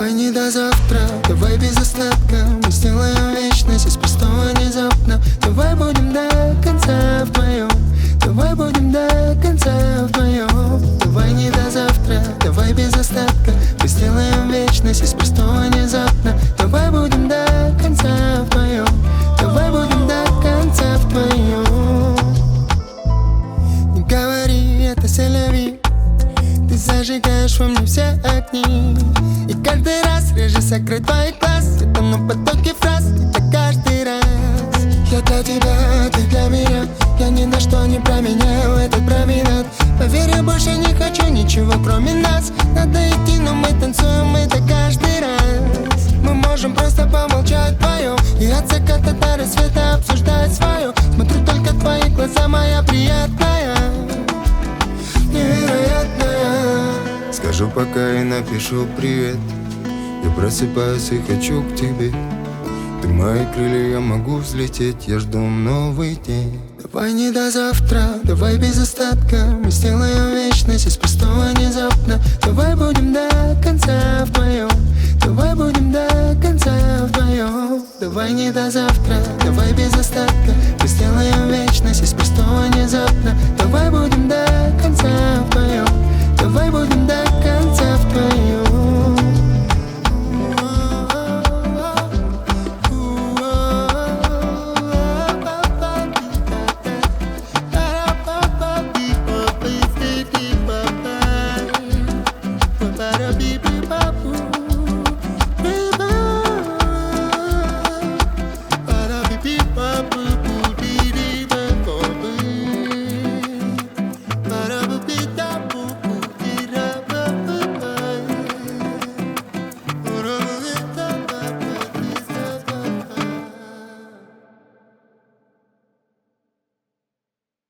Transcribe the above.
Давай не до завтра, давай без остатка. Мы сделаем вечность из простого внезапно. Давай будем до конца вдвоем. Давай будем до конца вдвоем. Давай не до завтра, давай без остатка. Мы сделаем вечность из простого внезапно. Давай будем до конца вдвоем. Давай будем до конца вдвоем. Не говори, это селяви. Ты зажигаешь во мне все огни. И каждый раз реже закрыть твой глаз. Я тону в потоке фраз, и так каждый раз. Я для тебя, ты для меня. Я ни на что не променяю этот променад. Поверь, я больше не хочу ничего кроме нас. Надо идти, но мы танцуем это каждый раз. Мы можем просто помолчать вдвоем и от заката до рассвета обсуждать свое. Смотрю только в твои глаза, моя приятная, невероятная. Скажу пока и напишу привет. Я просыпаюсь и хочу к тебе. Ты мои крылья, я могу взлететь. Я жду новый день. Давай не до завтра, давай без остатка. Мы сделаем вечность из простого внезапно. Давай будем до конца вдвоем. Давай будем до конца вдвоем. Давай не до завтра, давай без остатка. Мы сделаем вечность из простого внезапно. Давай будем до конца вдвоем. Давай будем до конца вдвоем. Para